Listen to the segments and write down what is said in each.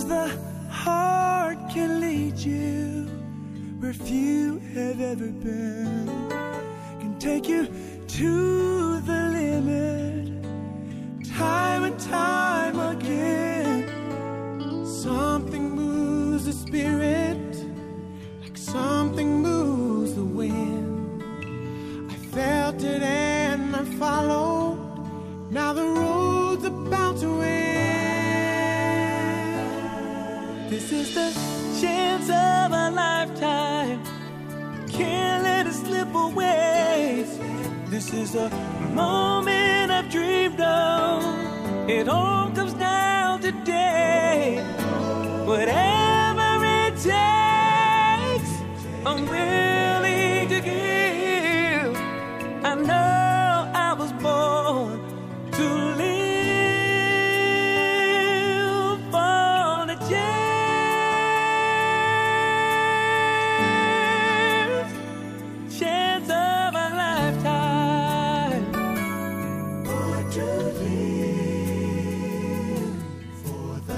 'cause the heart can lead you where few have ever been, can take you to the limit, time and time again. Something moves the spirit, like something moves the wind. I felt it and I followed, now the road's about to end. This is the chance of a lifetime, can't let it slip away. This is a moment I've dreamed of, it all comes down today. Whatever it takes, I'm willing to give. I know I was born to live for the chance of a lifetime. Born to live for the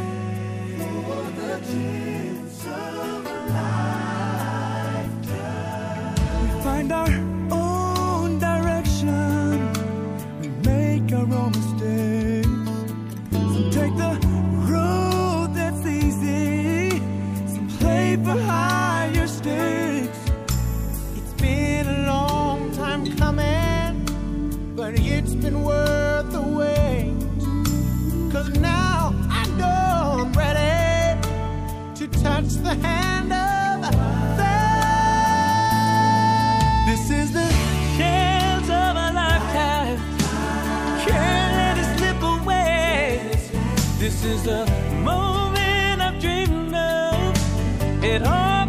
chance of a lifetime. We find our own direction, we make our own mistakes. Some take the road that's easy, some play for higher stakes. It's been a long time coming, but it's been worth the wait. 'Cause now I know I'm ready to touch the hand of fate. This is the chance of a lifetime, can't let it slip away. This is the moment I've dreamed of, it all